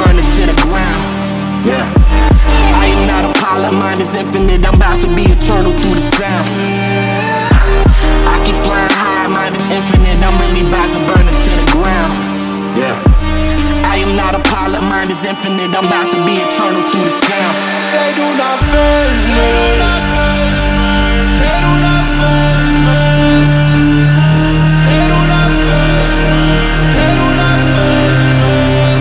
burn it to the ground. Yeah. I am not a pilot, mind is infinite. I'm about to be eternal through the sound. I keep flying high, mind is infinite. I'm really about to burn it to the ground. Yeah. I am not a pilot, mind is infinite. I'm about to be eternal through the sound. They do not faze me. They do not faze me. They do not faze me. They do not faze me. They do not faze me.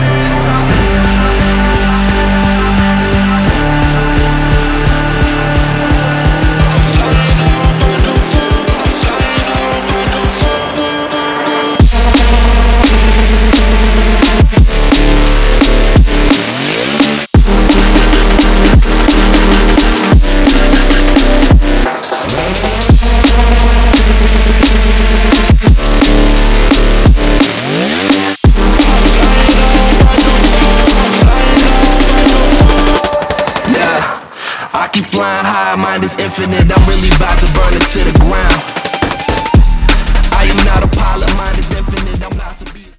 I keep flying high, mind is infinite. I'm really about to burn it to the ground. I am not a pilot, mind is infinite. I'm about to